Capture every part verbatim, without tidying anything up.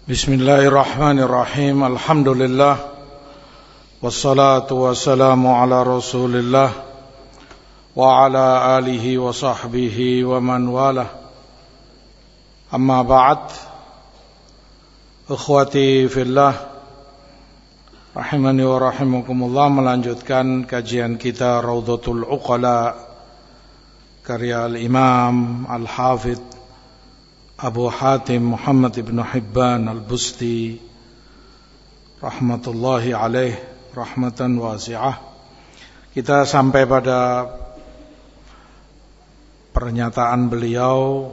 Bismillahirrahmanirrahim. Alhamdulillah. Wassalatu wassalamu ala Rasulillah wa ala alihi wa sahbihi wa man walah. Amma ba'd. Ikhwati fillah, rahimani wa rahimakumullah, melanjutkan kajian kita Raudhatul Uqala karya Al-Imam Al-Hafidh Abu Hatim Muhammad ibn Hibban Al-Busti rahmatullahi alaih rahmatan wasi'ah. Kita sampai pada pernyataan beliau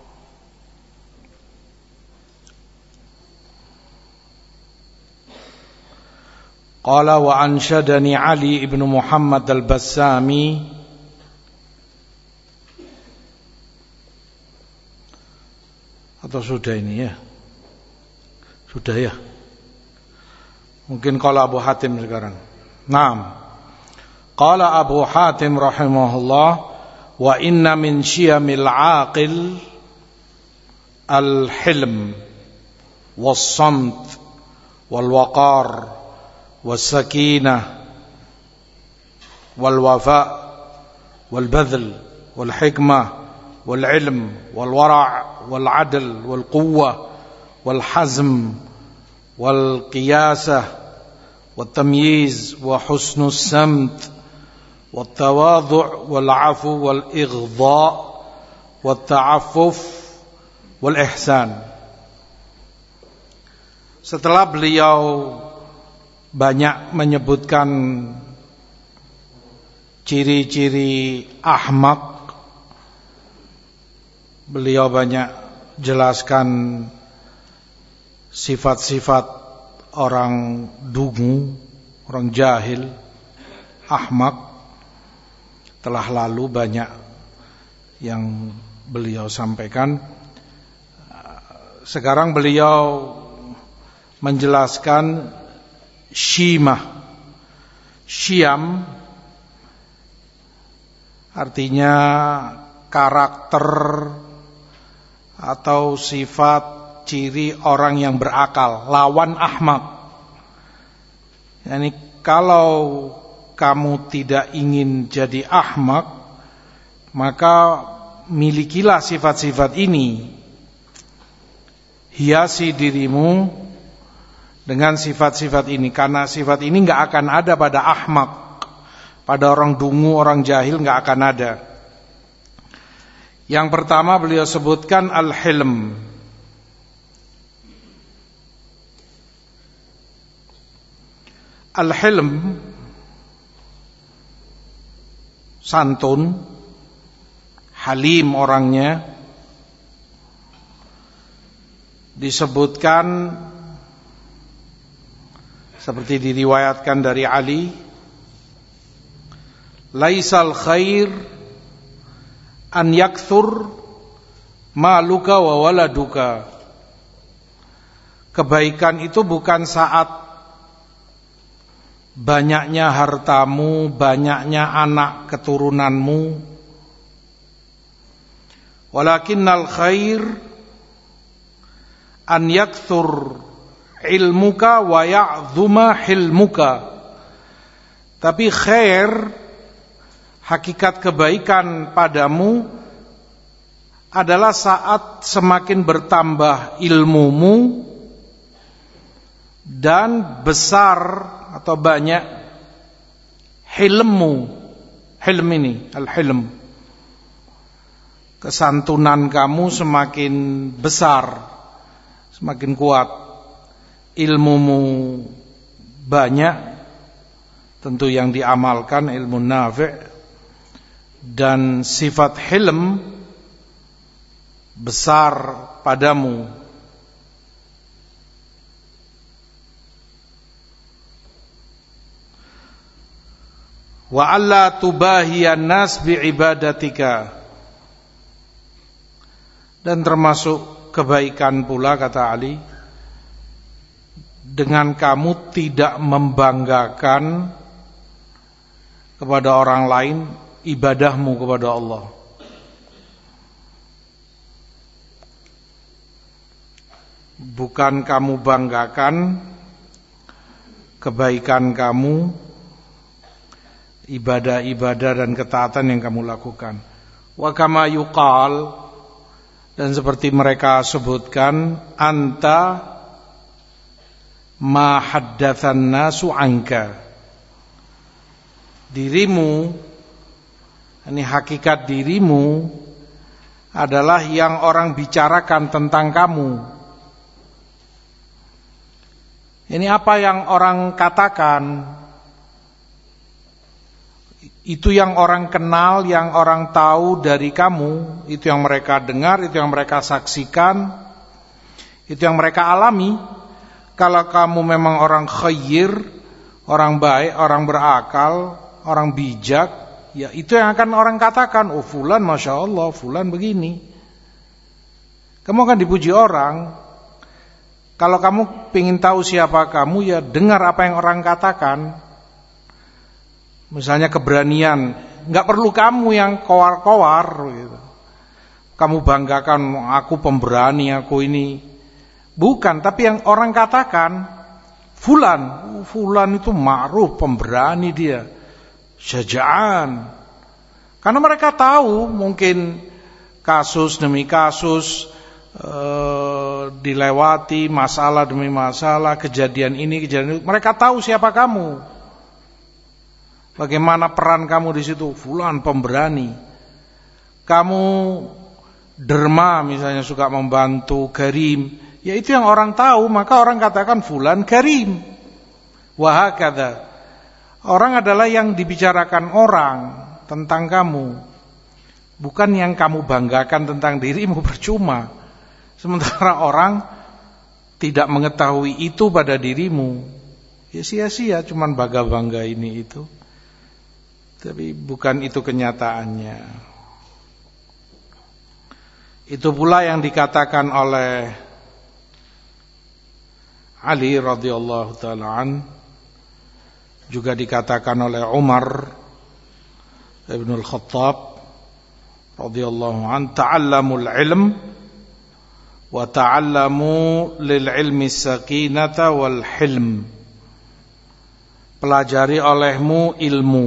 qala wa ansyadani Ali ibn Muhammad Al-Bassami atau sudah ini ya? Sudah ya? Mungkin qala Abu Hatim sekarang. Naam. Qala Abu Hatim rahimahullah, wa inna min syiyamil aqil al-hilm was-samt wal-waqar was-sakinah wal-wafa' wal-badhl wal-hikmah wal-ilm wal-wara' wal-'adl wal-quwwah wal-hazm wal-qiyasah wal-tamyiz wa husnus samt wal-tawadhu' wal-'afu wal-ighdha' wal-ta'affuf wal-ihsan. Setelah beliau banyak menyebutkan ciri-ciri ahmak, beliau banyak jelaskan sifat-sifat orang dungu, orang jahil, ahmak. Telah lalu banyak yang beliau sampaikan. Sekarang beliau menjelaskan syimah. Syam artinya karakter atau sifat ciri orang yang berakal, lawan ahmak. Yani kalau kamu tidak ingin jadi ahmak, maka milikilah sifat-sifat ini. Hiasi dirimu dengan sifat-sifat ini, karena sifat ini enggak akan ada pada ahmak. Pada orang dungu, orang jahil enggak akan ada. Yang pertama beliau sebutkan al-hilm. Al-hilm santun, halim orangnya. Disebutkan seperti diriwayatkan dari Ali, laisal khair an yakthur maluka wa waladuka. Kebaikan itu bukan saat banyaknya hartamu, banyaknya anak keturunanmu. Walakinnal khair an yakthur ilmuka wa ya'dhuma hilmuka. Tapi khair, hakikat kebaikan padamu adalah saat semakin bertambah ilmumu dan besar atau banyak hilmmu. Hilm ini, al-hilm, kesantunan kamu semakin besar, semakin kuat, ilmumu banyak, tentu yang diamalkan ilmu nafi', dan sifat hilm besar padamu. Wa alla tubahiyan nas biibadatika. Dan termasuk kebaikan pula, kata Ali, dengan kamu tidak membanggakan kepada orang lain ibadahmu kepada Allah. bukan kamu banggakan kebaikan kamu, ibadah-ibadah dan ketaatan yang kamu lakukan. Wa kama yuqal, dan seperti mereka sebutkan, anta ma haddatsan nasu anka, dirimu, ini hakikat dirimu adalah yang orang bicarakan tentang kamu. Ini apa yang orang katakan, itu yang orang kenal, yang orang tahu dari kamu, itu yang mereka dengar, itu yang mereka saksikan, itu yang mereka alami. Kalau kamu memang orang khair, orang baik, orang berakal, orang bijak, ya itu yang akan orang katakan, oh fulan Masya Allah, fulan begini. Kamu akan dipuji orang. Kalau kamu ingin tahu siapa kamu, ya dengar apa yang orang katakan. Misalnya keberanian, nggak perlu kamu yang kowar-kowar gitu. Kamu banggakan, aku pemberani, aku ini. Bukan, tapi yang orang katakan, fulan, fulan itu ma'ruf, pemberani dia, syaja'an. Karena mereka tahu mungkin kasus demi kasus, Uh, dilewati masalah demi masalah, kejadian ini, kejadian itu. Mereka tahu siapa kamu, bagaimana peran kamu di situ. Fulan pemberani, kamu derma misalnya, suka membantu, karim, ya itu yang orang tahu, maka orang katakan fulan karim. Wa hakadha, orang adalah yang dibicarakan orang tentang kamu, bukan yang kamu banggakan tentang dirimu. Percuma. Sementara orang tidak mengetahui itu pada dirimu, ya sia-sia, cuman bangga-bangga ini itu. Tapi bukan itu kenyataannya. Itu pula yang dikatakan oleh Ali radhiyallahu ta'ala an, juga dikatakan oleh Umar Ibn al-Khattab radhiyallahu an, ta'allamul ilm wa ta'allamu lil ilmi sakinata wal hilm. Pelajari olehmu ilmu,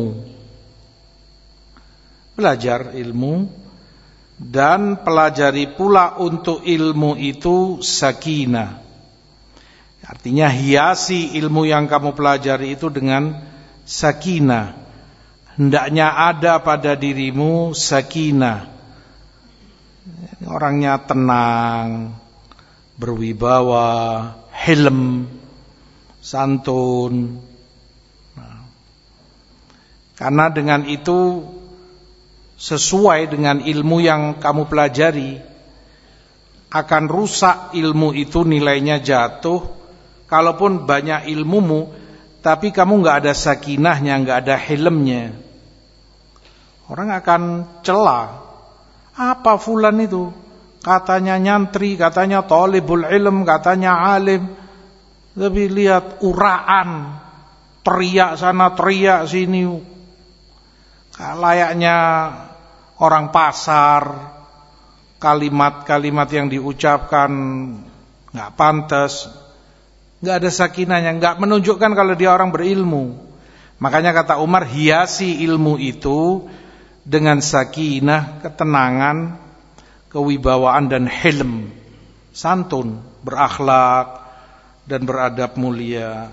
belajar ilmu, dan pelajari pula untuk ilmu itu sakinah. Artinya hiasi ilmu yang kamu pelajari itu dengan sakinah. Hendaknya ada pada dirimu sakinah, orangnya tenang, berwibawa, hilm, santun. Nah, karena dengan itu sesuai dengan ilmu yang kamu pelajari, akan rusak ilmu itu, nilainya jatuh. Kalaupun banyak ilmumu, tapi kamu nggak ada sakinahnya, nggak ada hilmnya, orang akan cela. Apa fulan itu? Katanya nyantri, katanya thalibul ilm, katanya alim. Tapi lihat uraan, teriak sana, teriak sini. Layaknya orang pasar, kalimat-kalimat yang diucapkan nggak pantas, nggak ada sakinahnya, nggak menunjukkan kalau dia orang berilmu. Makanya kata Umar, hiasi ilmu itu dengan sakinah, ketenangan, kewibawaan dan hilm, santun, berakhlak dan beradab mulia.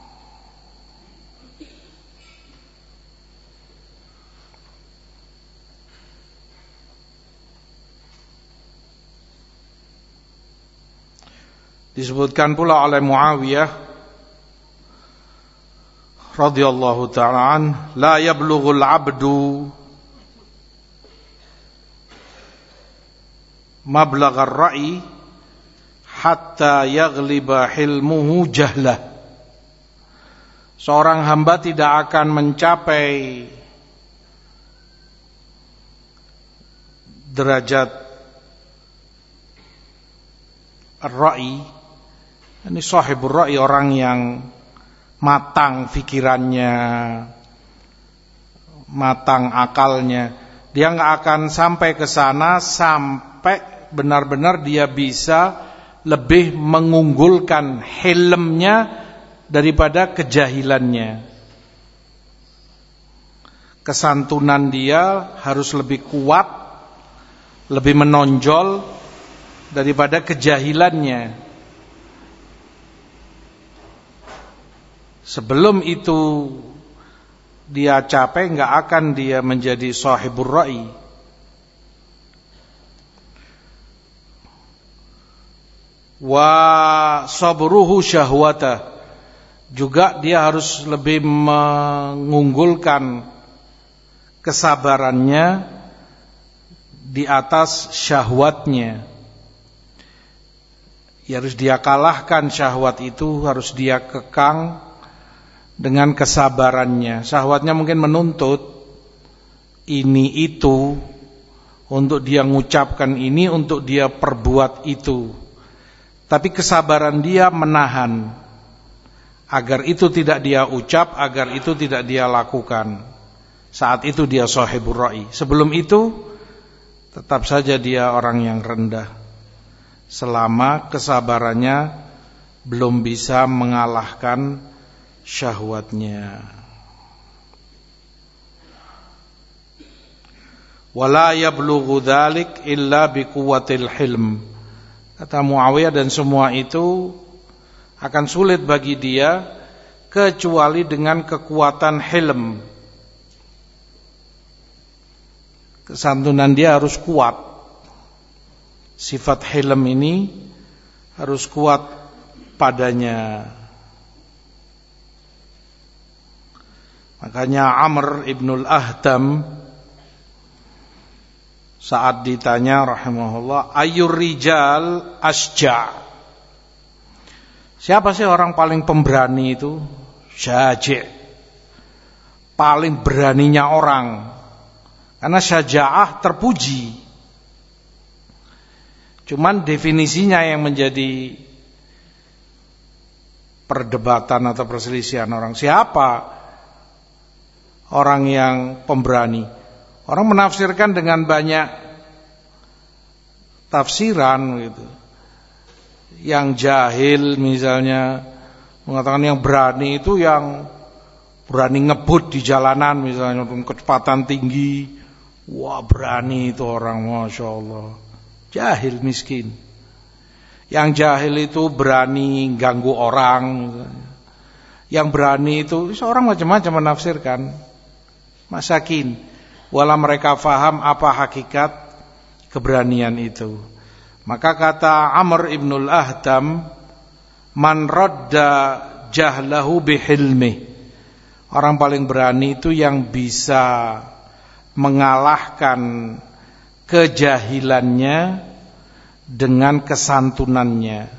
Disebutkan pula oleh Muawiyah radhiyallahu ta'ala an, la yablughul 'abdu mablaghar ra'i hatta yaghliba hilmuhu jahlah. Seorang hamba tidak akan mencapai derajat ar-ra'i, ini sahibur ra'i, orang yang matang fikirannya, matang akalnya. Dia nggak akan sampai ke sana sampai benar-benar dia bisa lebih mengunggulkan hilmnya daripada kejahilannya. Kesantunan dia harus lebih kuat, lebih menonjol daripada kejahilannya. Sebelum itu dia capek, enggak akan dia menjadi sahibur ra'i. Wa sabruhu syahwata, juga dia harus lebih mengunggulkan kesabarannya di atas syahwatnya. Ya, harus dia kalahkan syahwat itu, harus dia kekang dengan kesabarannya. Syahwatnya mungkin menuntut ini itu, untuk dia mengucapkan ini, untuk dia perbuat itu. Tapi kesabaran dia menahan agar itu tidak dia ucap, agar itu tidak dia lakukan. Saat itu dia sahibur ra'i. Sebelum itu tetap saja dia orang yang rendah, selama kesabarannya belum bisa mengalahkan syahwatnya. Wala yablughu dzalik illa biquwwatil hilm. Kata Muawiyah, dan semua itu akan sulit bagi dia kecuali dengan kekuatan hilm. Kesantunan dia harus kuat. Sifat hilm ini harus kuat padanya. Makanya Amr ibnul Ahdam saat ditanya rahimahullah, ayyur rijal asja', siapa sih orang paling pemberani itu? Syaji', paling beraninya orang. Karena syaja'ah terpuji. Cuman definisinya yang menjadi perdebatan atau perselisihan orang. Siapa orang yang pemberani? Orang menafsirkan dengan banyak tafsiran gitu. Yang jahil misalnya mengatakan yang berani itu yang berani ngebut di jalanan misalnya, kecepatan tinggi. Wah, berani itu orang, Masya Allah. Jahil miskin. Yang jahil itu berani ganggu orang misalnya. Yang berani itu seorang macam-macam menafsirkan. Masakin, walau mereka faham apa hakikat keberanian itu. Maka kata Amr ibnul Ahdam, man radda jahlahu bihilmi, orang paling berani itu yang bisa mengalahkan kejahilannya dengan kesantunannya.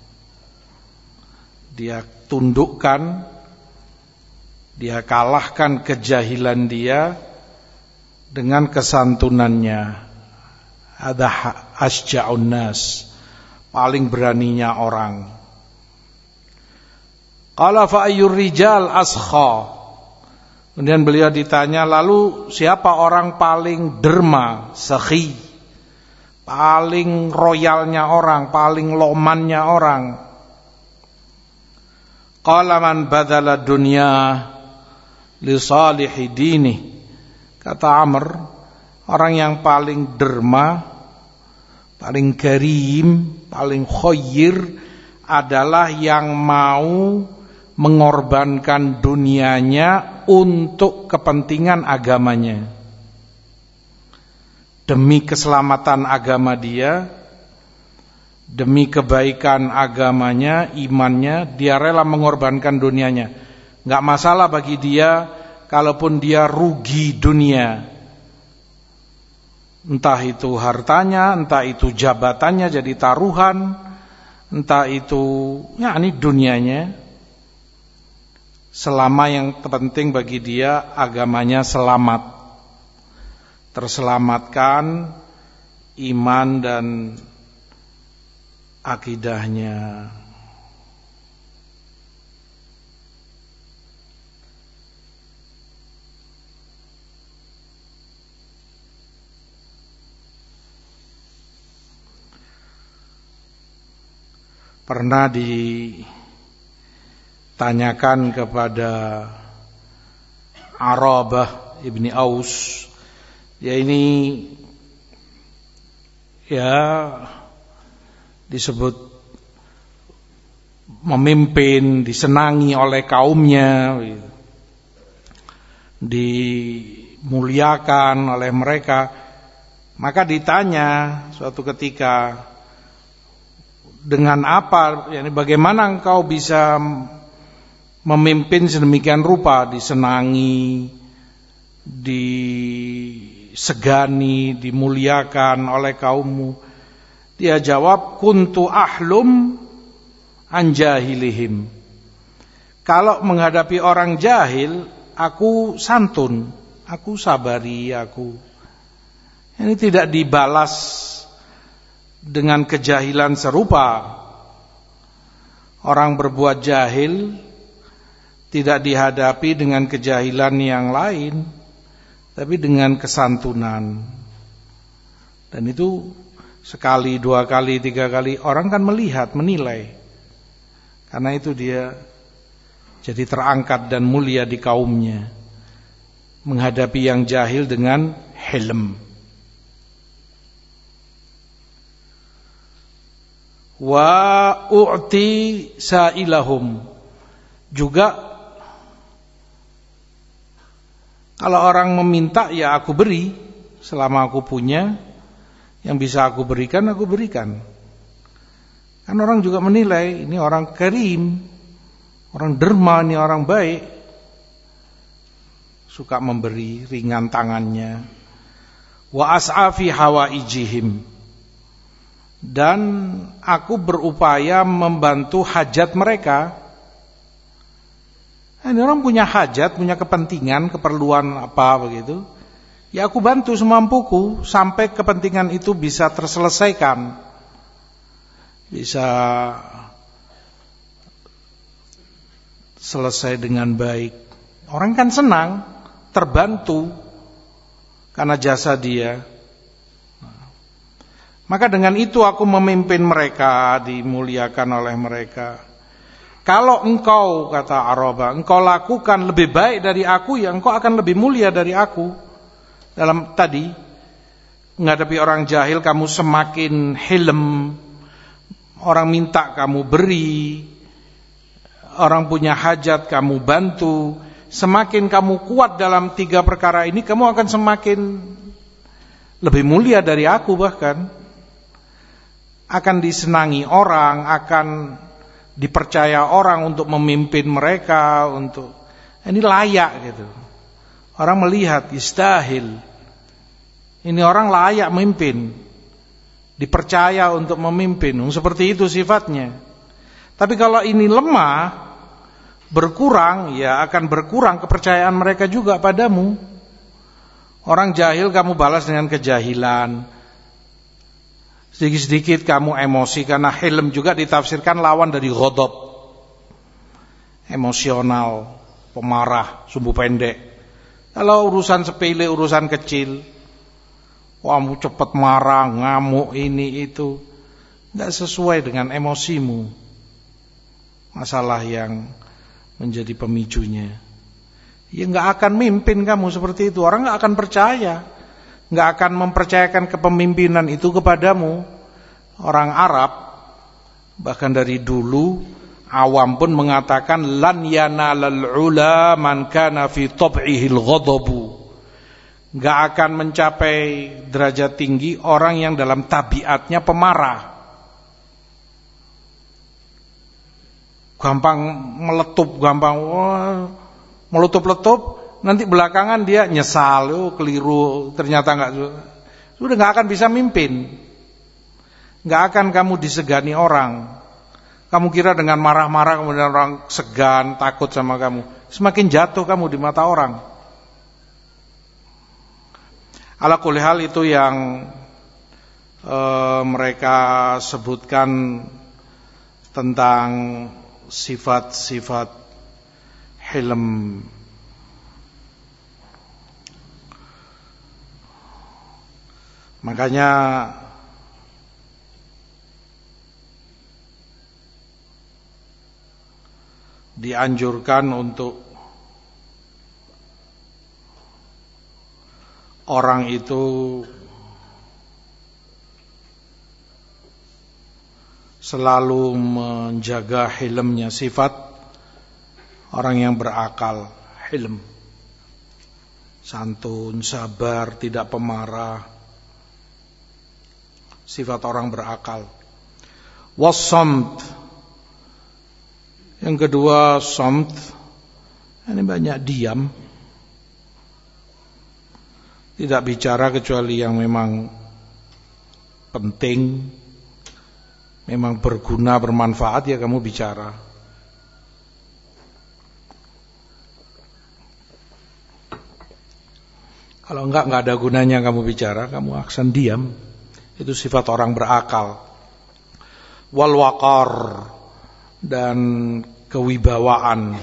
Dia tundukkan, dia kalahkan kejahilan dia dengan kesantunannya. Ada asja'un nas, paling beraninya orang. Qala fa ayyur rijal askha. Kemudian beliau ditanya, lalu siapa orang paling derma, sakhi, paling royalnya orang, paling lomannya orang? Qala man badala dunya li salihi dini. Kata Amr, orang yang paling derma, paling karim, paling khoyir adalah yang mau mengorbankan dunianya untuk kepentingan agamanya. Demi keselamatan agama dia, demi kebaikan agamanya, imannya, dia rela mengorbankan dunianya. Enggak masalah bagi dia kalaupun dia rugi dunia. Entah itu hartanya, entah itu jabatannya jadi taruhan, entah itu ya ini dunianya. Selama yang terpenting bagi dia agamanya selamat, terselamatkan iman dan akidahnya. pernah ditanyakan kepada Arabah ibni Aus, ya ini ya disebut memimpin, disenangi oleh kaumnya, dimuliakan oleh mereka. Maka ditanya suatu ketika, dengan apa, yani bagaimana engkau bisa memimpin sedemikian rupa, disenangi, disegani, dimuliakan oleh kaummu? Dia jawab, kuntu ahlum an jahilihim. Kalau menghadapi orang jahil, aku santun, aku sabari, aku ini tidak dibalas dengan kejahilan serupa. Orang berbuat jahil tidak dihadapi dengan kejahilan yang lain, tapi dengan kesantunan. Dan itu sekali, dua kali, tiga kali orang kan melihat, menilai. Karena itu dia jadi terangkat dan mulia di kaumnya, menghadapi yang jahil dengan hilm. Wa u'ti sailahum. Juga kalau orang meminta, ya aku beri selama aku punya, yang bisa aku berikan aku berikan. Kan orang juga menilai, ini orang karim, orang derma, ini orang baik, suka memberi, ringan tangannya. Wa as'afi hawaijihim. Dan aku berupaya membantu hajat mereka. Ini orang punya hajat, punya kepentingan, keperluan apa begitu, ya aku bantu semampuku sampai kepentingan itu bisa terselesaikan, bisa selesai dengan baik. Orang kan senang, terbantu karena jasa dia. Maka dengan itu aku memimpin mereka, dimuliakan oleh mereka. Kalau engkau, kata Arabah, engkau lakukan lebih baik dari aku, ya engkau akan lebih mulia dari aku. Dalam tadi menghadapi orang jahil kamu semakin hilm, orang minta kamu beri, orang punya hajat kamu bantu. Semakin kamu kuat dalam tiga perkara ini, kamu akan semakin lebih mulia dari aku, bahkan akan disenangi orang, akan dipercaya orang untuk memimpin mereka, untuk ini layak gitu. Orang melihat istahil, ini orang layak memimpin, dipercaya untuk memimpin. Seperti itu sifatnya. Tapi kalau ini lemah, berkurang, ya akan berkurang kepercayaan mereka juga padamu. Orang jahil kamu balas dengan kejahilan, sedikit-sedikit kamu emosi, karena hilm juga ditafsirkan lawan dari ghadab, emosional, pemarah, sumbu pendek. Kalau urusan sepele, urusan kecil, kamu cepat marah, ngamuk, ini itu, tidak sesuai dengan emosimu. Masalah yang menjadi pemicunya, ya nggak akan mimpin kamu seperti itu. Orang nggak akan percaya, nggak akan mempercayakan kepemimpinan itu kepadamu. Orang Arab bahkan dari dulu awam pun mengatakan lan yanalal ula man kana fi tab'ihil ghadabu. Nggak akan mencapai derajat tinggi orang yang dalam tabiatnya pemarah, gampang meletup, gampang wah, meletup-letup, nanti belakangan dia nyesal, oh, keliru, ternyata enggak, sudah enggak akan bisa mimpin. Enggak akan kamu disegani orang. Kamu kira dengan marah-marah kemudian orang segan, takut sama kamu, semakin jatuh kamu di mata orang. Ala kulli hal itu yang e, mereka sebutkan tentang sifat-sifat hilm. Makanya dianjurkan untuk orang itu selalu menjaga hilmnya, sifat orang yang berakal, hilm, santun, sabar, tidak pemarah, sifat orang berakal. Wassamt, yang kedua samt, ini banyak diam, tidak bicara kecuali yang memang penting, memang berguna, bermanfaat, ya kamu bicara. Kalau enggak, enggak ada gunanya kamu bicara, kamu aksan diam. Itu sifat orang berakal. Wal waqar, dan kewibawaan.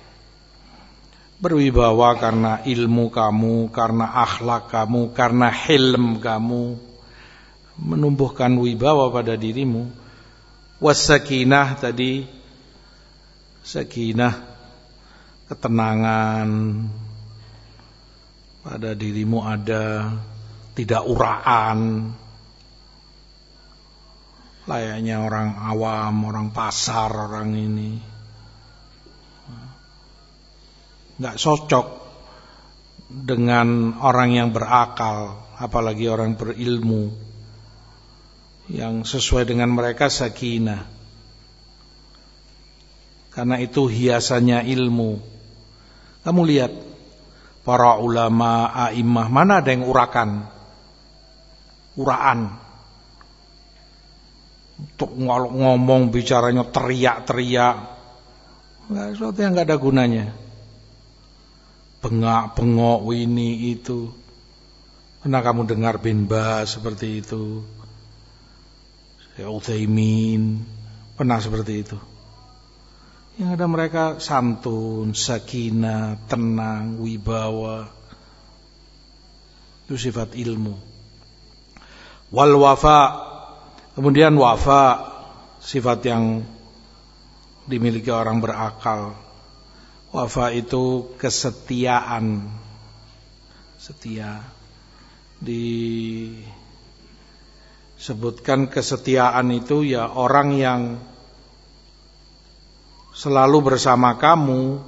Berwibawa karena ilmu kamu, karena akhlak kamu, karena hilm kamu, menumbuhkan wibawa pada dirimu. Wassakinah tadi, sakinah, ketenangan pada dirimu ada, tidak uraan, layaknya orang awam, orang pasar, orang ini. Enggak cocok dengan orang yang berakal, apalagi orang berilmu. Yang sesuai dengan mereka sakinah, karena itu hiasannya ilmu. Kamu lihat para ulama, a'immah, mana ada yang urakan, uraan, untuk ngomong bicaranya teriak-teriak, nggak, sesuatu yang nggak ada gunanya, bengak-bengok ini itu. Pernah kamu dengar bin Baz seperti itu? Ya, Utsaimin pernah seperti itu. Yang ada mereka santun, sakinah, tenang, wibawa. Itu sifat ilmu. Wal wafa, kemudian wafa, sifat yang dimiliki orang berakal. Wafa itu kesetiaan, setia. Disebutkan kesetiaan itu ya orang yang selalu bersama kamu,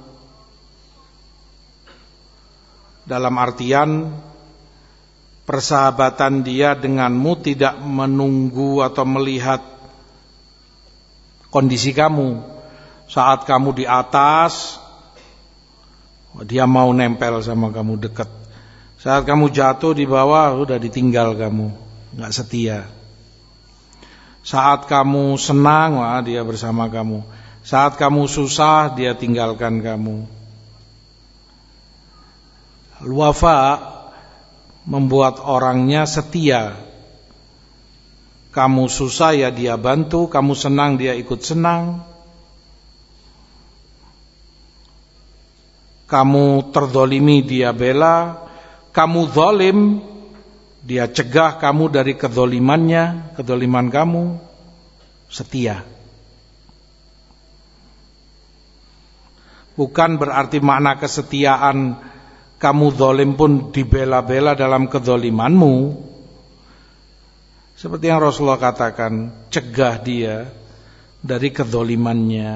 dalam artian persahabatan dia denganmu tidak menunggu atau melihat kondisi kamu. Saat kamu di atas, dia mau nempel sama kamu, dekat. Saat kamu jatuh di bawah, udah ditinggal kamu, nggak setia. Saat kamu senang, wah dia bersama kamu. Saat kamu susah, dia tinggalkan kamu. Al-wafa membuat orangnya setia. Kamu susah ya dia bantu, kamu senang dia ikut senang. Kamu terdolimi dia bela, kamu zalim dia cegah kamu dari kedzalimannya, kedzaliman kamu, setia. Bukan berarti makna kesetiaan kamu zalim pun dibela-bela dalam kedzalimanmu. Seperti yang Rasulullah katakan, cegah dia dari kedzalimannya.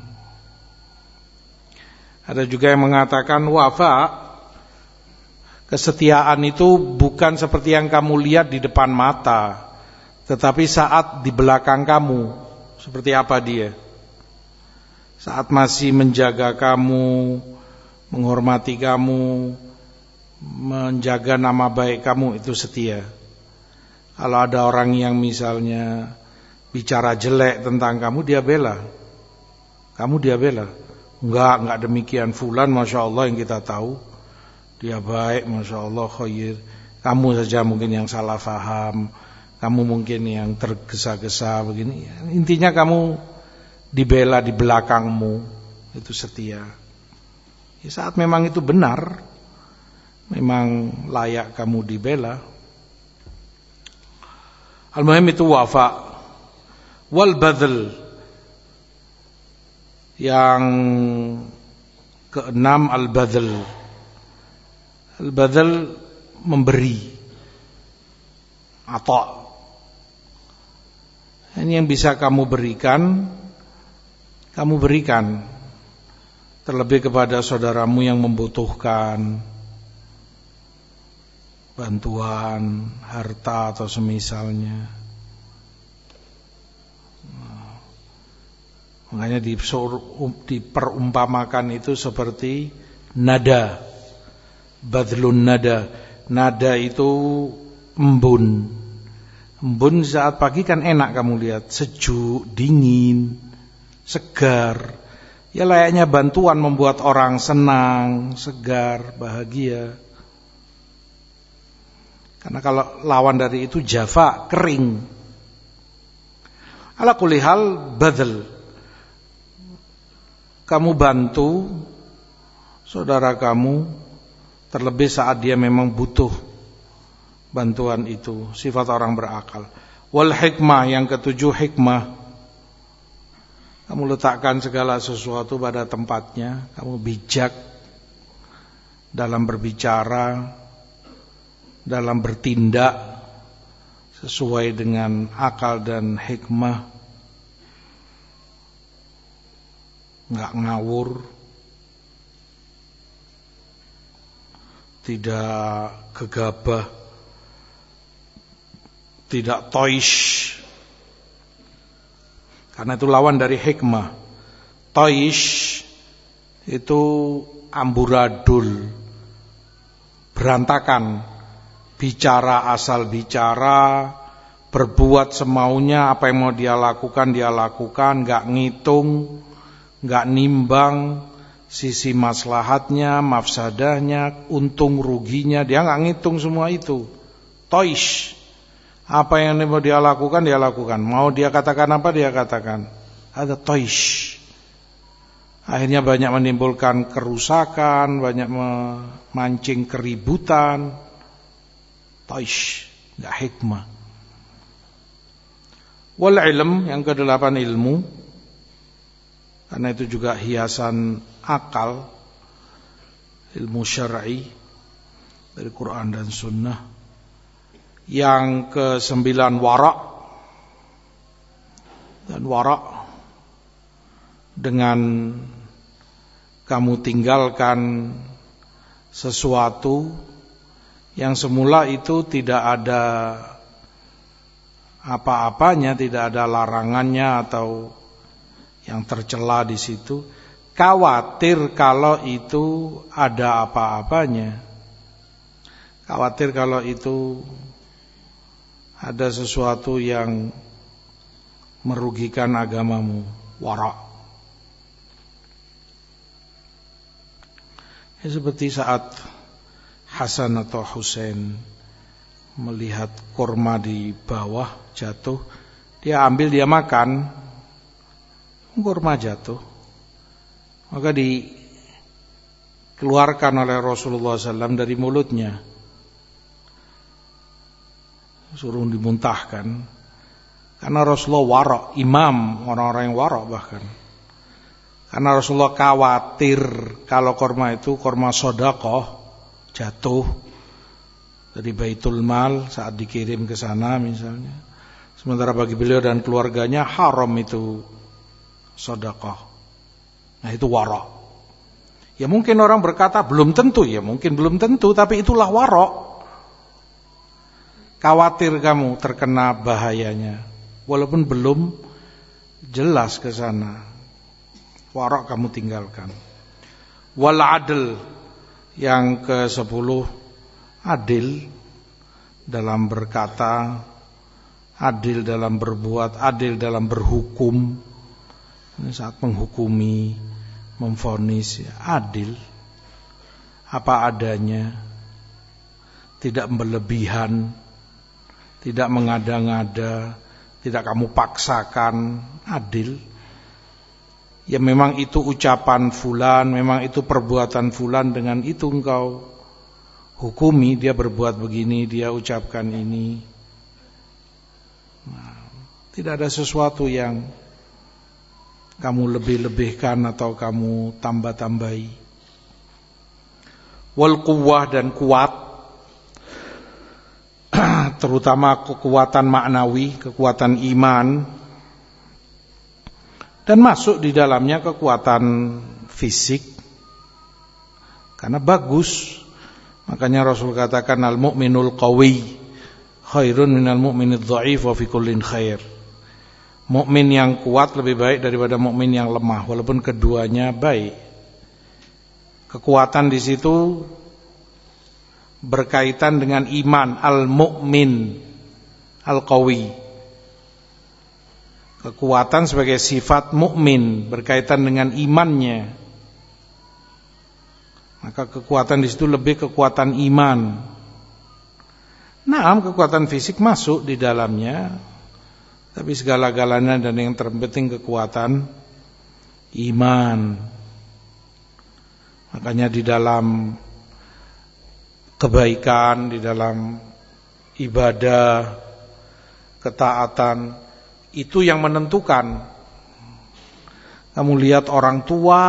Ada juga yang mengatakan wafa, kesetiaan itu bukan seperti yang kamu lihat di depan mata, tetapi saat di belakang kamu. Seperti apa dia? Saat masih menjaga kamu, menghormati kamu, menjaga nama baik kamu, itu setia. Kalau ada orang yang misalnya bicara jelek tentang kamu, dia bela. Kamu dia bela. Enggak, enggak demikian. Fulan Masya Allah yang kita tahu, dia baik, Masya Allah, khair. Kamu saja mungkin yang salah faham, kamu mungkin yang tergesa-gesa begini. Intinya kamu dibela di belakangmu, itu setia. Ya, saat memang itu benar, memang layak kamu dibela. Al-muhim itu wafa. Wal badl, Yang keenam al-badl. Al-badl memberi, atau ini yang bisa kamu berikan, kamu berikan, terlebih kepada saudaramu yang membutuhkan bantuan, harta atau semisalnya. Nah, makanya diperumpamakan itu seperti nada, badlun nada. Nada itu embun. Embun saat pagi kan enak kamu lihat, sejuk, dingin, segar. Ya layaknya bantuan membuat orang senang, segar, bahagia. Karena kalau lawan dari itu jafa, kering. Ala kulli hal badl. Kamu bantu saudara kamu, terlebih saat dia memang butuh bantuan itu, sifat orang berakal. Wal hikmah, yang ketujuh hikmah. Kamu letakkan segala sesuatu pada tempatnya, kamu bijak dalam berbicara, dalam bertindak sesuai dengan akal dan hikmah. Enggak ngawur, tidak gegabah, tidak toish. Karena itu lawan dari hikmah. Toish itu amburadul, berantakan, bicara asal bicara, berbuat semaunya, apa yang mau dia lakukan dia lakukan, enggak ngitung, enggak nimbang sisi maslahatnya, mafsadahnya, untung ruginya, dia enggak ngitung semua itu. Toish. Apa yang mau dia lakukan dia lakukan, mau dia katakan apa dia katakan. Ada toish. Akhirnya banyak menimbulkan kerusakan, banyak memancing keributan. Toish, enggak hikmah. Wal ilm, yang kedelapan ilmu. Karena itu juga hiasan akal, ilmu syar'i dari Quran dan Sunnah. Yang kesembilan wara'. Dan wara' dengan kamu tinggalkan sesuatu yang semula itu tidak ada apa-apanya, tidak ada larangannya atau yang tercela di situ, khawatir kalau itu ada apa-apanya, khawatir kalau itu ada sesuatu yang merugikan agamamu. Wara'. Ya, seperti saat Hasan atau Husain melihat kurma di bawah jatuh, dia ambil, dia makan, kurma jatuh, maka dikeluarkan oleh Rasulullah shallallahu alaihi wasallam dari mulutnya, suruh dimuntahkan. Karena Rasulullah wara', imam orang-orang yang wara' bahkan. Karena Rasulullah khawatir kalau kurma itu kurma sedekah jatuh dari Baitul Mal saat dikirim ke sana misalnya. Sementara bagi beliau dan keluarganya haram itu sedekah. Nah, itu wara'. Ya mungkin orang berkata belum tentu, ya mungkin belum tentu, tapi itulah wara'. Khawatir kamu terkena bahayanya, walaupun belum jelas ke sana. Wara' kamu tinggalkan. Wal adl, yang ke sepuluh, adil dalam berkata, adil dalam berbuat, adil dalam berhukum. Ini saat menghukumi, memvonis, ya, adil, apa adanya, tidak berlebihan, tidak mengada-ngada, tidak kamu paksakan, adil. Ya memang itu ucapan fulan, memang itu perbuatan fulan, dengan itu engkau hukumi, dia berbuat begini, dia ucapkan ini. Nah, tidak ada sesuatu yang kamu lebih-lebihkan atau kamu tambah-tambahi. Wal quwwah, dan kuat, terutama kekuatan maknawi, kekuatan iman, dan masuk di dalamnya kekuatan fisik, karena bagus. Makanya Rasul katakan al-mu'minul qawi khairun minal mu'minidh dha'if wa fi kullin khair. Mukmin yang kuat lebih baik daripada mukmin yang lemah, walaupun keduanya baik. Kekuatan di situ berkaitan dengan iman, al-mu'min al-qawi. Kekuatan sebagai sifat mukmin berkaitan dengan imannya. Maka kekuatan di situ lebih kekuatan iman. Nah, kekuatan fisik masuk di dalamnya, tapi segala-galanya dan yang terpenting kekuatan iman. Makanya di dalam kebaikan, di dalam ibadah, ketaatan, itu yang menentukan. Kamu lihat orang tua,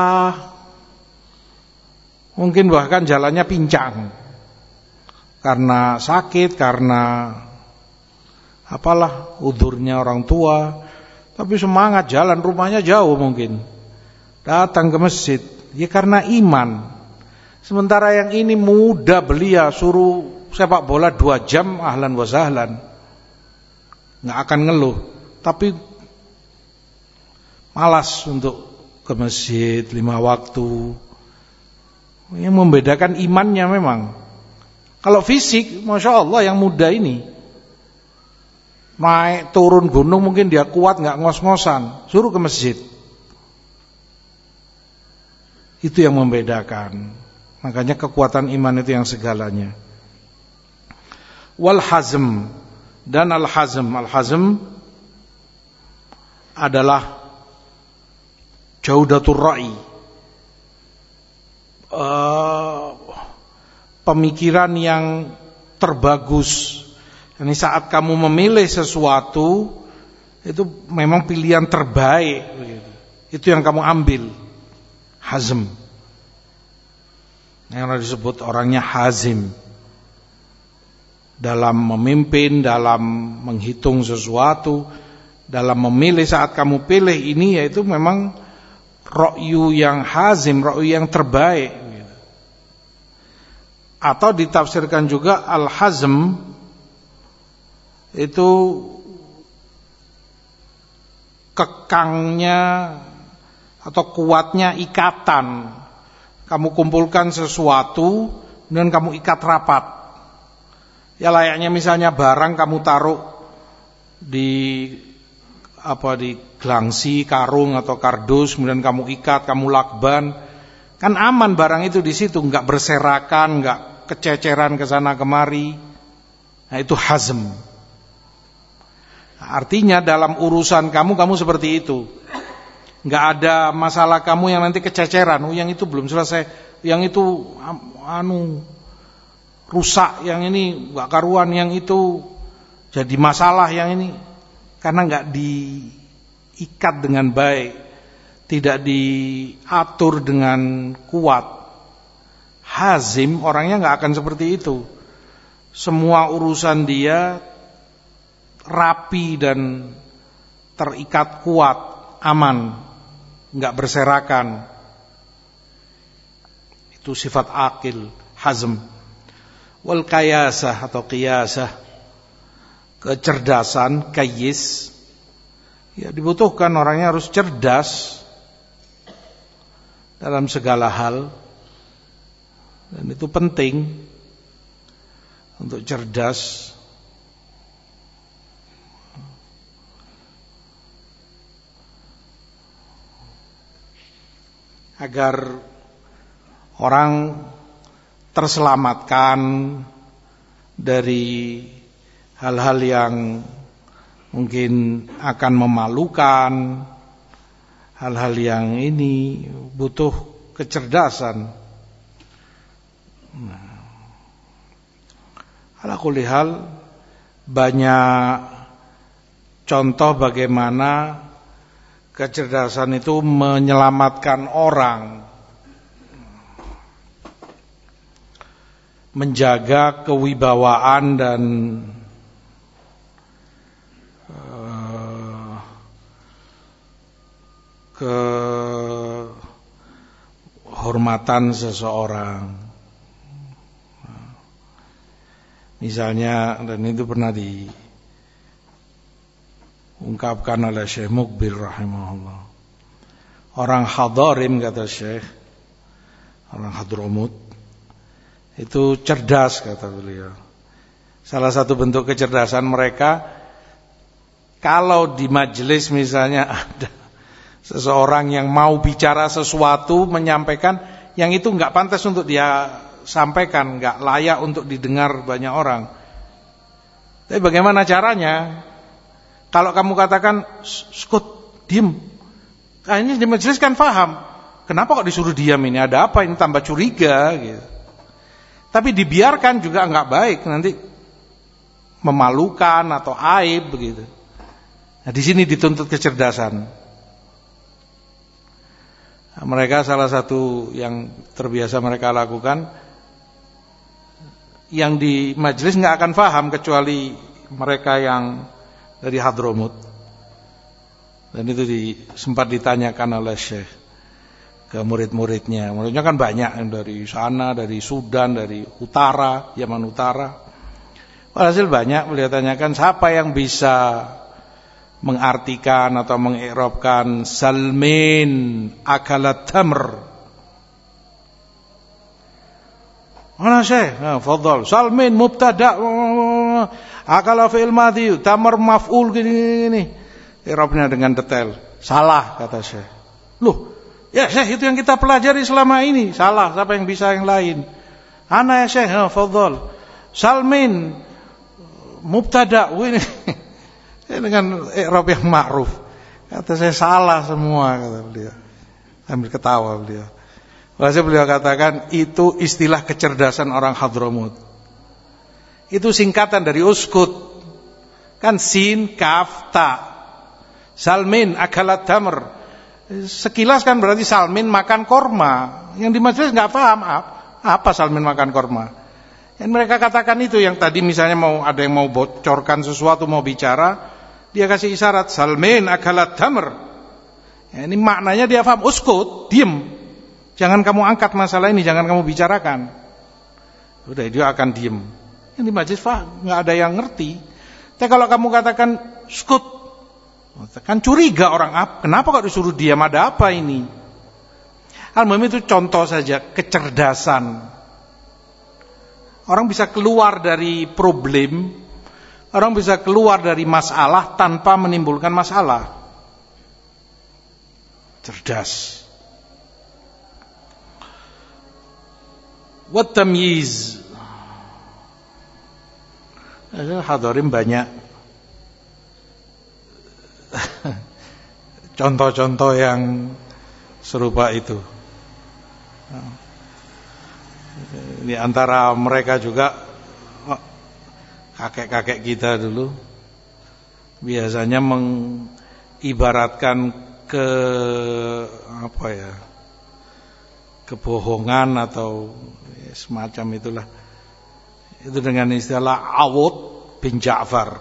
mungkin bahkan jalannya pincang karena sakit, karena apalah udurnya orang tua, tapi semangat jalan, rumahnya jauh mungkin, datang ke masjid, ya karena iman. Sementara yang ini muda belia, suruh sepak bola dua jam, ahlan wa sahlan, nggak akan ngeluh, tapi malas untuk ke masjid lima waktu. Yang membedakan imannya memang. Kalau fisik, masya Allah yang muda ini naik turun gunung mungkin dia kuat, nggak ngos-ngosan, suruh ke masjid. Itu yang membedakan. Makanya kekuatan iman itu yang segalanya. Wal hazm, dan al hazm, al hazm adalah jaudatur ra'i, uh, pemikiran yang terbagus. Ini saat kamu memilih sesuatu, itu memang pilihan terbaik. Itu yang kamu ambil. Hazm. Yang disebut orangnya hazim. Dalam memimpin, dalam menghitung sesuatu, dalam memilih, saat kamu pilih ini, yaitu memang ra'yu yang hazim, ra'yu yang terbaik. Atau ditafsirkan juga al-hazm itu kekangnya atau kuatnya ikatan. Kamu kumpulkan sesuatu dan kamu ikat rapat. Ya layaknya misalnya barang kamu taruh di apa di gelangsi, karung atau kardus, kemudian kamu ikat, kamu lakban, kan aman barang itu di situ, nggak berserakan, nggak kececeran ke sana kemari. Nah, itu hazm. Artinya dalam urusan kamu, kamu seperti itu. Nggak ada masalah kamu yang nanti kececeran. Oh, yang itu belum selesai, yang itu anu rusak, yang ini nggak karuan, yang itu jadi masalah, yang ini karena nggak diikat dengan baik, tidak diatur dengan kuat. Hazim orangnya nggak akan seperti itu. Semua urusan dia rapi dan terikat kuat, aman, nggak berserakan. Itu sifat akil, hazm. Wal kayasah atau qiyasah, kecerdasan, kayis. Ya dibutuhkan, orangnya harus cerdas dalam segala hal. Dan itu penting untuk cerdas. Agar orang terselamatkan dari hal-hal yang mungkin akan memalukan, hal-hal yang ini butuh kecerdasan. Nah, ala kulli hal, banyak contoh bagaimana kecerdasan itu menyelamatkan orang, menjaga kewibawaan dan uh, kehormatan seseorang. Misalnya, dan itu pernah diungkapkan oleh Syekh Muqbil rahimahullah. Orang Hadarim, kata Syekh, orang Hadramut, itu cerdas, kata beliau. Salah satu bentuk kecerdasan mereka, kalau di majelis misalnya ada seseorang yang mau bicara sesuatu, menyampaikan yang itu enggak pantas untuk dia sampaikan, enggak layak untuk didengar banyak orang. Tapi bagaimana caranya? Kalau kamu katakan, skut, diem. Nah, ini di majelis kan paham. Kenapa kok disuruh diam ini? Ada apa? Ini tambah curiga gitu. Tapi dibiarkan juga enggak baik, nanti memalukan atau aib begitu. Nah, di sini dituntut kecerdasan. Nah, mereka salah satu yang terbiasa mereka lakukan, yang di majelis enggak akan paham kecuali mereka yang dari Hadramut. Dan itu di, sempat ditanyakan oleh Syekh ke murid-muridnya. Muridnya kan banyak yang dari sana, dari Sudan, dari utara, Yaman Utara. Walhasil banyak beliau tanyakan, siapa yang bisa mengartikan atau mengi'rabkan Salmin akalat tamr? Mana Syekh? Nah, fadhal. Salmin mubtada, akala fi'il madhi, tamr maf'ul gini-gini. I'rabnya dengan detail. Salah, kata Syekh. Loh, ya Syekh, itu yang kita pelajari selama ini. Salah, siapa yang bisa yang lain? Ana ya Syekh, nah, fadhal. Salmin mubtada, ini dengan i'rab yang ma'ruf. Kata saya salah semua, kata beliau. Sambil ketawa beliau. Lalu beliau katakan, itu istilah kecerdasan orang Hadramut. Itu singkatan dari uskut. Kan sin, kaf, ta. Salmin akalat tamr. Sekilas kan berarti Salmin makan korma. Yang di majelis enggak paham apa Salmin makan korma. Yang mereka katakan itu, yang tadi misalnya mau ada yang mau bocorkan sesuatu, mau bicara, dia kasih isyarat Salmin akalat tamr. Ya, ini maknanya dia paham, uskut, diem. Jangan kamu angkat masalah ini, jangan kamu bicarakan. Udah, dia akan diem. Yang di majelis enggak ada yang ngerti. Tapi kalau kamu katakan skut, kan curiga orang, kenapa kok disuruh diam, ada apa ini? Al-muhim itu contoh saja kecerdasan. Orang bisa keluar dari problem, orang bisa keluar dari masalah tanpa menimbulkan masalah. Cerdas. Wat tamyiz. Hadarim banyak contoh-contoh yang serupa itu. Di antara mereka juga kakek-kakek kita dulu biasanya mengibaratkan ke apa ya, kebohongan atau ya, semacam itulah, itu dengan istilah Awad bin Ja'far.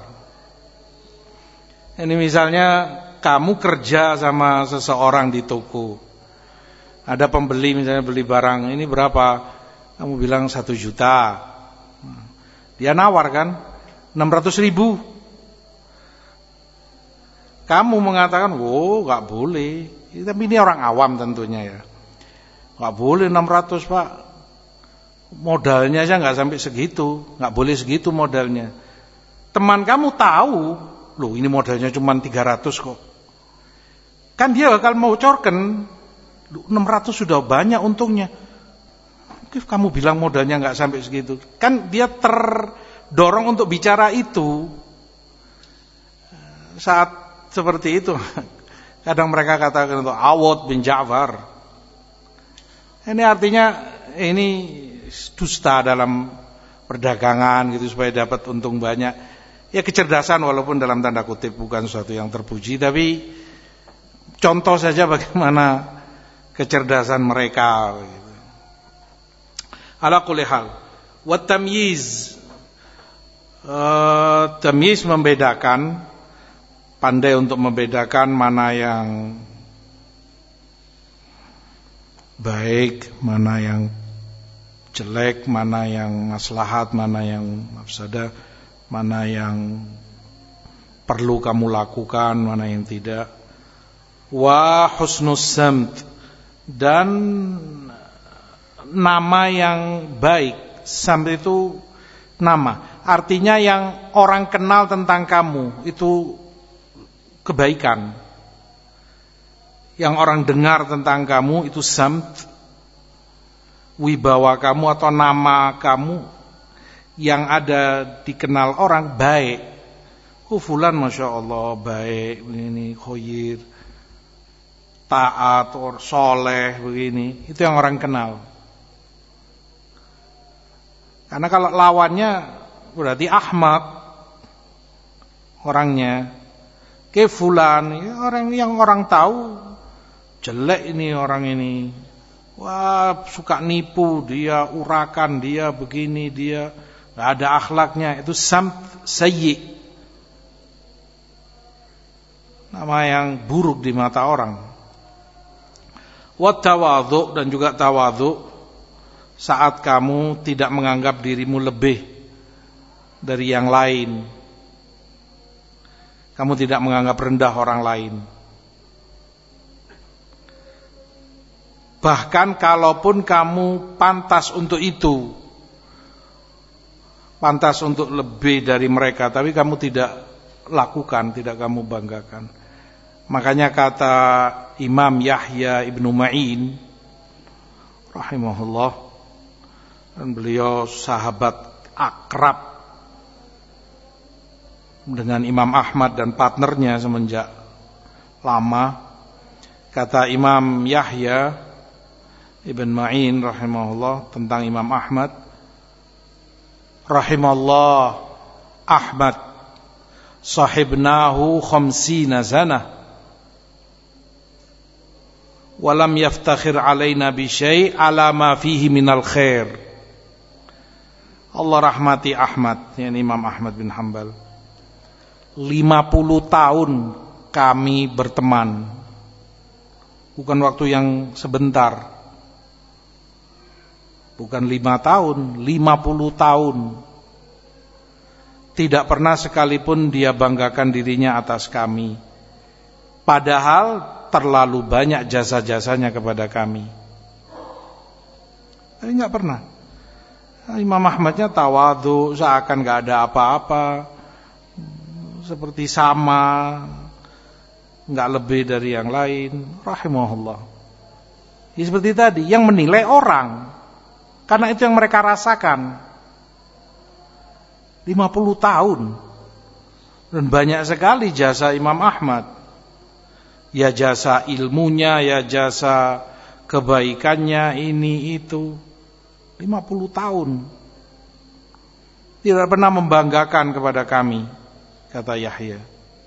Ini misalnya kamu kerja sama seseorang di toko, ada pembeli misalnya beli barang, ini berapa? Kamu bilang satu juta. Dia nawar kan enam ratus ribu. Kamu mengatakan, wow gak boleh. Tapi ini orang awam tentunya ya. Gak boleh enam ratus pak. Modalnya aja gak sampai segitu. Gak boleh segitu modalnya. Teman kamu tahu, loh ini modalnya cuma tiga ratus kok. Kan dia bakal mau corken, enam ratus sudah banyak untungnya. Kamu bilang modalnya gak sampai segitu. Kan dia terdorong untuk bicara itu. Saat seperti itu, kadang mereka katakan itu Awad bin Ja'far. Ini artinya ini dusta dalam perdagangan gitu supaya dapat untung banyak. Ya kecerdasan walaupun dalam tanda kutip bukan sesuatu yang terpuji, tapi contoh saja bagaimana kecerdasan mereka. Ala kulli hal, wa tamyiz, uh, tamyiz membedakan, pandai untuk membedakan mana yang baik, mana yang jelek, mana yang maslahat, mana yang mafsadah, mana yang perlu kamu lakukan, mana yang tidak. Wa husnus samt, dan nama yang baik. Samt itu nama, artinya yang orang kenal tentang kamu itu kebaikan. Yang orang dengar tentang kamu itu samt, wibawa kamu atau nama kamu yang ada dikenal orang baik. Oh fulan masya Allah baik begini, khoyir, taat, or soleh begini. Itu yang orang kenal. Karena kalau lawannya berarti ahmak orangnya. Ke fulan, orang yang orang tahu jelek ini orang ini. Wah, suka nipu, dia urakan, dia begini, dia enggak ada akhlaknya. Itu samt sayyi, nama yang buruk di mata orang. Wa tawadhu, dan juga tawadhu, saat kamu tidak menganggap dirimu lebih dari yang lain. Kamu tidak menganggap rendah orang lain. Bahkan kalaupun kamu pantas untuk itu, pantas untuk lebih dari mereka, tapi kamu tidak lakukan, tidak kamu banggakan. Makanya kata Imam Yahya ibnu Ma'in rahimahullah, dan beliau sahabat akrab dengan Imam Ahmad dan partnernya semenjak lama. Kata Imam Yahya ibn Ma'in rahimahullah tentang Imam Ahmad, rahimallah Ahmad sahibnahu khamsina sana walam yaftakhir alaina bi syai' ala ma fihi minal khair. Allah rahmati Ahmad, yakni Imam Ahmad bin Hanbal. lima puluh tahun kami berteman. Bukan waktu yang sebentar. Bukan lima tahun, lima puluh tahun. Tidak pernah sekalipun dia banggakan dirinya atas kami. Padahal terlalu banyak jasa-jasanya kepada kami. Tapi enggak pernah. Imam Ahmadnya tawadhu, seakan enggak ada apa-apa, seperti sama, enggak lebih dari yang lain. Rahimahullah. Ya seperti tadi, yang menilai orang, karena itu yang mereka rasakan. lima puluh tahun. Dan banyak sekali jasa Imam Ahmad. Ya jasa ilmunya, ya jasa kebaikannya, ini itu. lima puluh tahun. Tidak pernah membanggakan kepada kami, kata Yahya.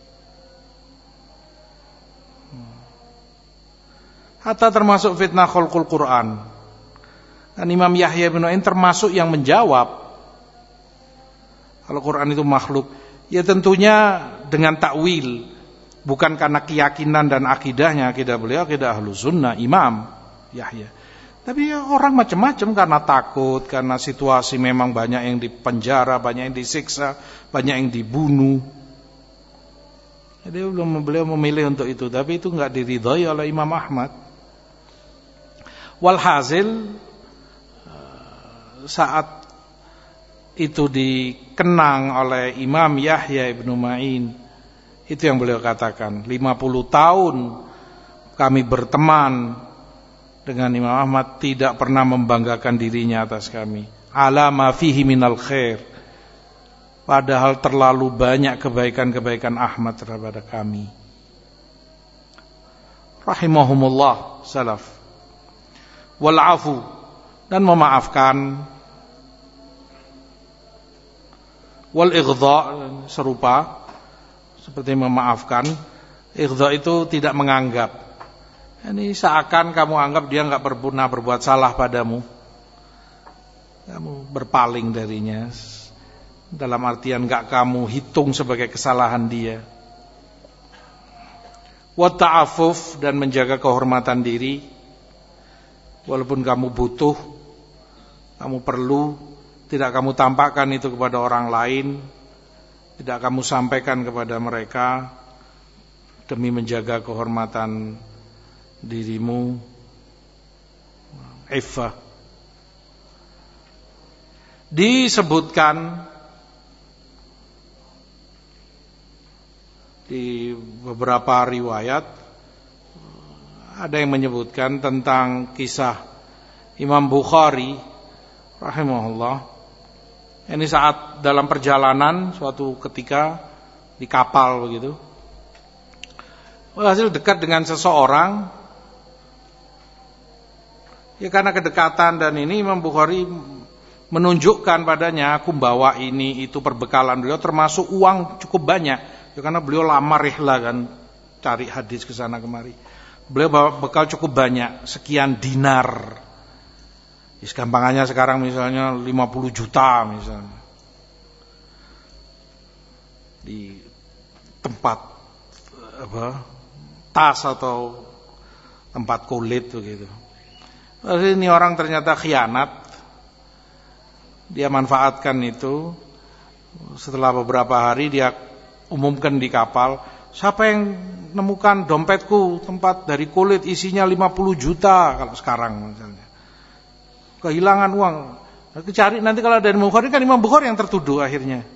Hatta termasuk fitnah khalqul Quran. Dan Imam Yahya bin Ma'in termasuk yang menjawab kalau Quran itu makhluk. Ya tentunya dengan takwil, bukan karena keyakinan dan akidahnya. Akidah beliau akidah Ahlus Sunnah, Imam Yahya. Tapi ya, orang macam-macam, karena takut, karena situasi memang banyak yang dipenjara, banyak yang disiksa, banyak yang dibunuh. Jadi belum beliau memilih untuk itu, tapi itu enggak diridhai oleh Imam Ahmad. Walhasil saat itu dikenang oleh Imam Yahya ibnu Ma'in, itu yang beliau katakan, lima puluh tahun kami berteman dengan Imam Ahmad, tidak pernah membanggakan dirinya atas kami. Ala ma fihi minal khair, padahal terlalu banyak kebaikan-kebaikan Ahmad terhadap kami. Rahimahumullah salaf. Wal afu, dan memaafkan. Wal ighdha, serupa seperti memaafkan. Ighdha itu tidak menganggap. Ini seakan kamu anggap dia nggak pernah berbuat salah padamu. Kamu berpaling darinya. Dalam artian nggak kamu hitung sebagai kesalahan dia. Wa ta'affuf, dan menjaga kehormatan diri. Walaupun kamu butuh, kamu perlu, tidak kamu tampakkan itu kepada orang lain, tidak kamu sampaikan kepada mereka demi menjaga kehormatan dirimu. Iffah. Disebutkan di beberapa riwayat, ada yang menyebutkan tentang kisah Imam Bukhari rahimahullah. Ini saat dalam perjalanan suatu ketika di kapal begitu, hasil dekat dengan seseorang. Ya karena kedekatan dan ini Imam Bukhari menunjukkan padanya, aku bawa ini itu perbekalan beliau, termasuk uang cukup banyak. Ya, karena beliau lama rihlah kan, cari hadis ke sana kemari. Beliau bawa bekal cukup banyak, sekian dinar. Gampangannya sekarang misalnya lima puluh juta misalnya. Di tempat apa? Tas atau tempat kulit begitu. Terus ini orang ternyata khianat. Dia manfaatkan itu. Setelah beberapa hari dia umumkan di kapal, siapa yang nemukan dompetku tempat dari kulit isinya lima puluh juta kalau sekarang misalnya. Kehilangan uang. Cari nanti kalau ada Imam Bukhari, kan Imam Bukhari yang tertuduh akhirnya.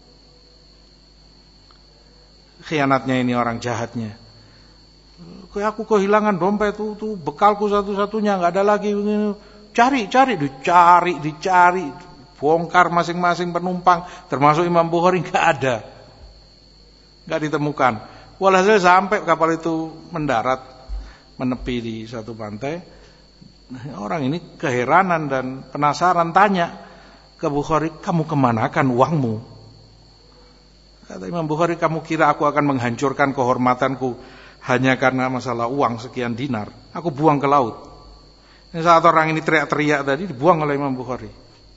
Khianatnya ini orang jahatnya. Kayak aku kehilangan dompet itu, tuh bekalku satu-satunya nggak ada lagi. Cari, cari, dicari, dicari, bongkar masing-masing penumpang, termasuk Imam Bukhari nggak ada. Gak ditemukan. Walhasil sampai kapal itu mendarat, menepi di satu pantai. Orang ini keheranan dan penasaran, tanya ke Bukhari, kamu kemanakan uangmu? Kata Imam Bukhari, kamu kira aku akan menghancurkan kehormatanku hanya karena masalah uang sekian dinar? Aku buang ke laut. Ini saat orang ini teriak-teriak tadi, dibuang oleh Imam Bukhari.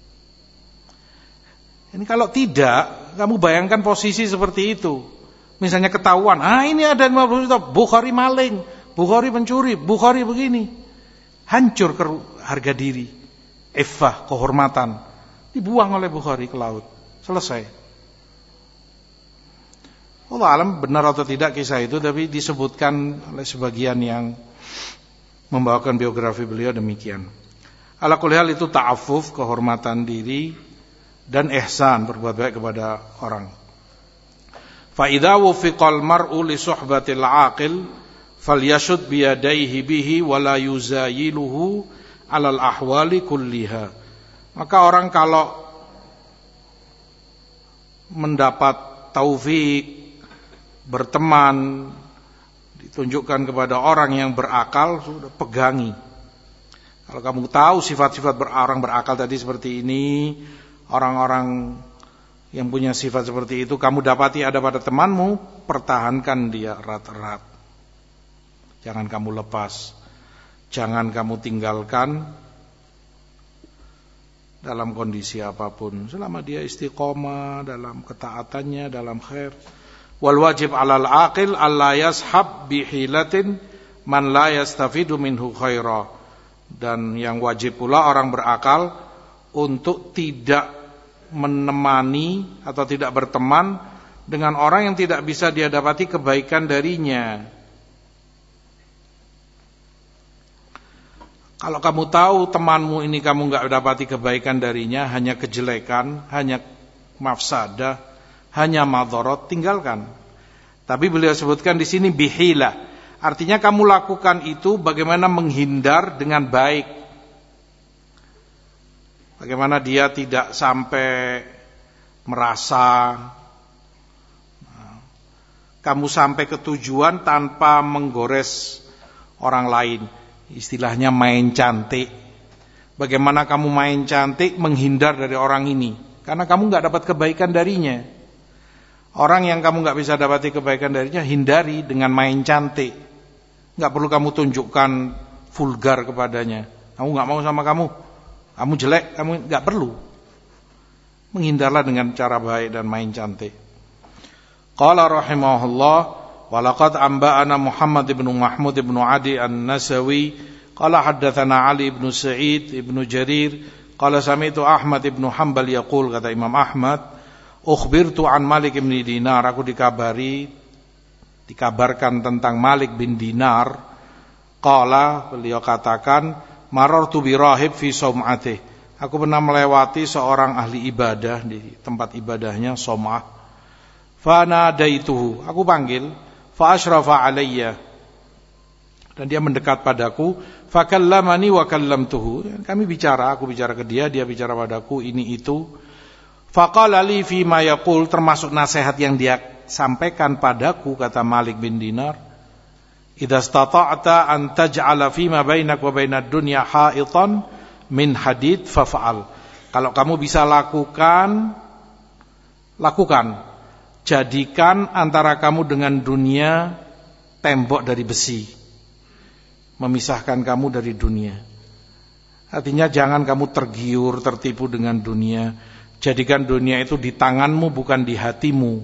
Ini kalau tidak, kamu bayangkan posisi seperti itu. Misalnya ketahuan, ah ini ada lima puluh juta, Bukhari maling, Bukhari pencuri, Bukhari begini. Hancur ke harga diri, iffah, kehormatan. Dibuang oleh Bukhari ke laut. Selesai. Allah alam benar atau tidak kisah itu, tapi disebutkan oleh sebagian yang membawakan biografi beliau demikian. Ala kulli hal itu ta'affuf, kehormatan diri, dan ihsan, berbuat baik kepada orang. Fa idza wufiqal mar'u li suhbatil aqil falyashud bi yadayhi bihi wa la yuzayiluhu 'alal ahwali kulliha. Maka orang kalau mendapat taufik berteman, ditunjukkan kepada orang yang berakal, sudah pegangi. Kalau kamu tahu sifat-sifat orang berakal tadi seperti ini, orang-orang yang punya sifat seperti itu kamu dapati ada pada temanmu, pertahankan dia erat-erat. Jangan kamu lepas, jangan kamu tinggalkan dalam kondisi apapun, selama dia istiqomah dalam ketaatannya, dalam khair. Wal wajib 'alal aqil alla yashab bi hilatin man la yastafidu minhu khaira. Dan yang wajib pula orang berakal untuk tidak menemani atau tidak berteman dengan orang yang tidak bisa dia dapati kebaikan darinya. Kalau kamu tahu temanmu ini kamu enggak dapati kebaikan darinya, hanya kejelekan, hanya mafsadah, hanya madharat, tinggalkan. Tapi beliau sebutkan di sini bihilah, artinya kamu lakukan itu bagaimana menghindar dengan baik. Bagaimana dia tidak sampai merasa kamu sampai ke tujuan tanpa menggores orang lain. Istilahnya main cantik. Bagaimana kamu main cantik menghindar dari orang ini, karena kamu gak dapat kebaikan darinya. Orang yang kamu gak bisa dapati kebaikan darinya, hindari dengan main cantik. Enggak perlu kamu tunjukkan vulgar kepadanya. Aku enggak mau sama kamu. Kamu jelek, kamu enggak perlu. Menghindarlah dengan cara baik dan main cantik. Qala rahimahullah wa laqad anba'ana Muhammad ibn Mahmud ibn Adi An-Nasawi qala haddatsana Ali ibn Sa'id ibn Jarir qala sami'tu Ahmad ibn Hanbal yaqul, kata Imam Ahmad, ukhbirtu an Malik ibn Dinar, aku dikabari dikabarkan tentang Malik bin Dinar. Qala, beliau katakan, marartu bi rahib fi saum'atih, aku pernah melewati seorang ahli ibadah di tempat ibadahnya Som'ah. Fa nadaituhu, aku panggil, fa asyrafa alayya, dan dia mendekat padaku, fa kallamani wa kallamtuhu, kami bicara, aku bicara ke dia, dia bicara padaku, ini itu. Fa qala li fi ma yaqul, termasuk nasihat yang dia sampaikan padaku, kata Malik bin Dinar, idza stata'ta an taj'ala fi ma bainak wa bainad dunya ha'itan min hadid faf'al, kalau kamu bisa lakukan, lakukan. Jadikan antara kamu dengan dunia tembok dari besi, memisahkan kamu dari dunia. Artinya jangan kamu tergiur, tertipu dengan dunia. Jadikan dunia itu di tanganmu, bukan di hatimu,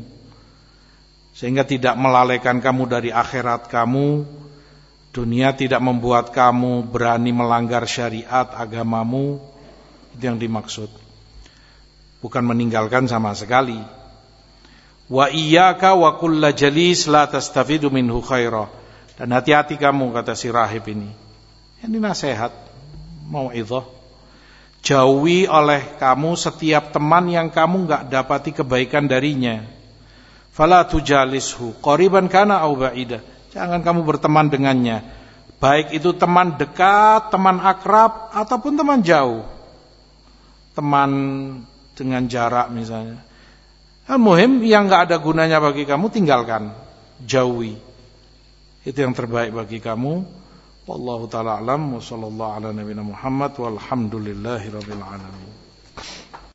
sehingga tidak melalaikan kamu dari akhirat kamu. Dunia tidak membuat kamu berani melanggar syariat agamamu. Itu yang dimaksud, bukan meninggalkan sama sekali. Wa iyyaka wa kulla jalis la tastafidu minhu khaira, dan hati-hati kamu, kata si rahib ini, ini nasihat, mau'izah, jauhi oleh kamu setiap teman yang kamu enggak dapati kebaikan darinya. Fala tujalishu qariban kana au ba'ida, jangan kamu berteman dengannya, baik itu teman dekat, teman akrab, ataupun teman jauh, teman dengan jarak misalnya. Al-muhim, yang enggak ada gunanya bagi kamu tinggalkan, jauhi. Itu yang terbaik bagi kamu. Wallahu ta'ala a'lam wa sallallahu ala nabiyina Muhammad walhamdulillahi rabbil alamin.